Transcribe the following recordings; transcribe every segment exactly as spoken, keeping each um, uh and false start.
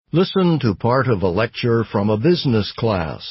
Listen to part of a lecture from a business class.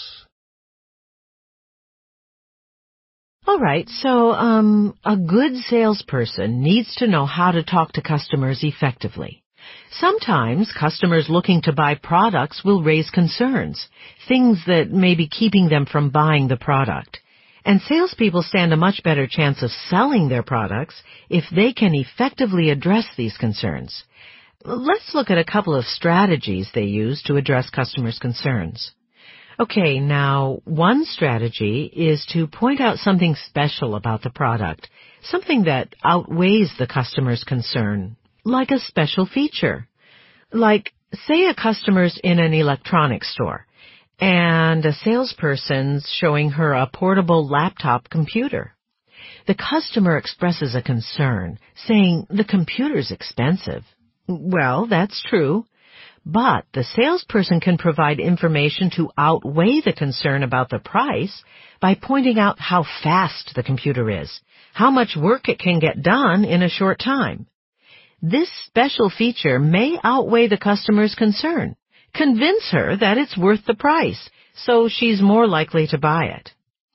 All right, so um, a good salesperson needs to know how to talk to customers effectively. Sometimes customers looking to buy products will raise concerns, things that may be keeping them from buying the product. And salespeople stand a much better chance of selling their products if they can effectively address these concerns. Let's look at a couple of strategies they use to address customers' concerns. Okay, now, one strategy is to point out something special about the product, something that outweighs the customer's concern, like a special feature. Like, say a customer's in an electronics store, and a salesperson's showing her a portable laptop computer. The customer expresses a concern, saying the computer's expensive. Well, that's true. But the salesperson can provide information to outweigh the concern about the price by pointing out how fast the computer is, how much work it can get done in a short time. This special feature may outweigh the customer's concern, convince her that it's worth the price, so she's more likely to buy it.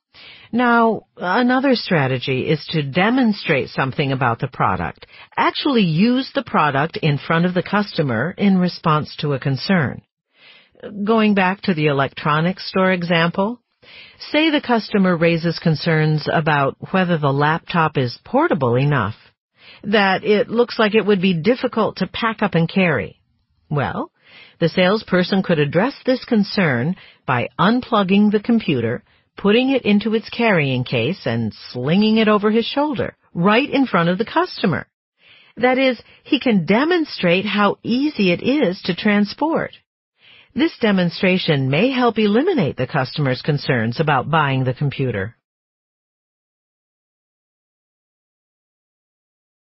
Now, another strategy is to demonstrate something about the product. Actually use the product in front of the customer in response to a concern. Going back to the electronics store example, say the customer raises concerns about whether the laptop is portable enough, that it looks like it would be difficult to pack up and carry. Well, the salesperson could address this concern by unplugging the computer, putting it into its carrying case and slinging it over his shoulder, right in front of the customer. That is, he can demonstrate how easy it is to transport. This demonstration may help eliminate the customer's concerns about buying the computer.